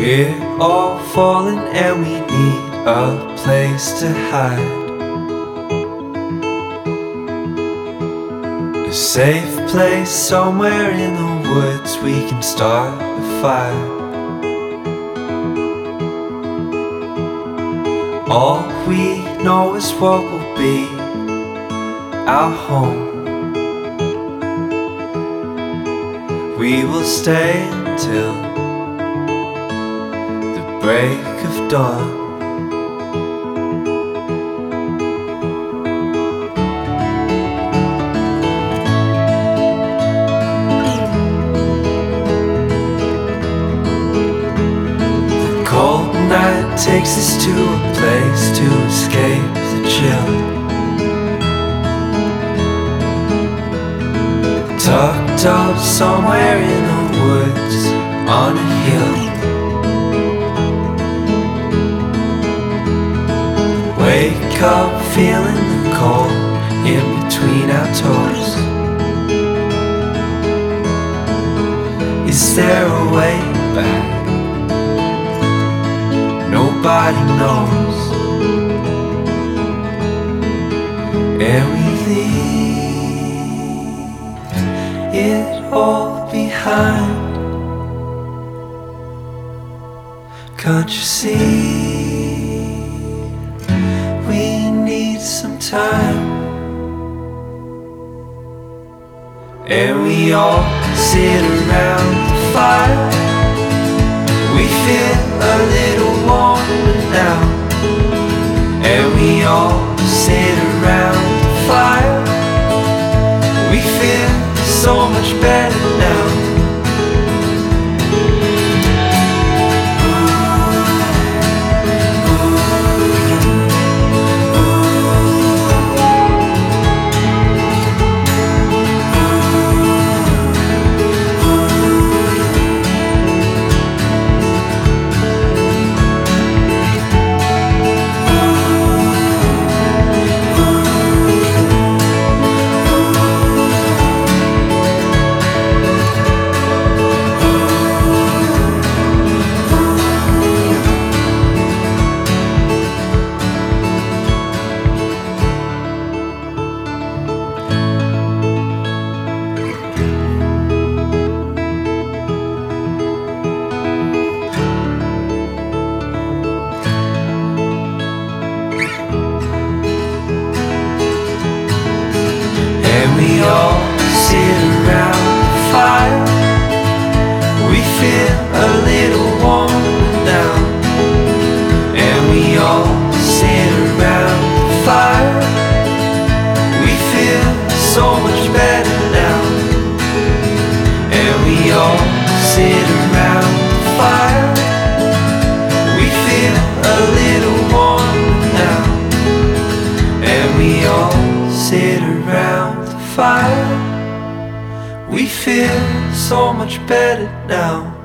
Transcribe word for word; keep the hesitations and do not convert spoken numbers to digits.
We're all falling and we need a place to hide, a safe place somewhere in the woods we can start a fire. All we know is what will be our home. We will stay until the break of dawn. The cold night takes us to a place to escape the chill. Tucked up somewhere in the woods on a hill. Wake up feeling the cold in between our toes. Is there a way back? Nobody knows. And we leave it all behind. Can't you see? We need some time. And we all sit around the fire. We feel a little warmer now. And we all sit around the fire. We feel so much better now. We all sit around the fire. We feel a little warmer now. And we all sit around the fire. We feel so much better now. And we all sit around the fire. We feel a little warmer now. And we all sit around the fire. We feel so much better now.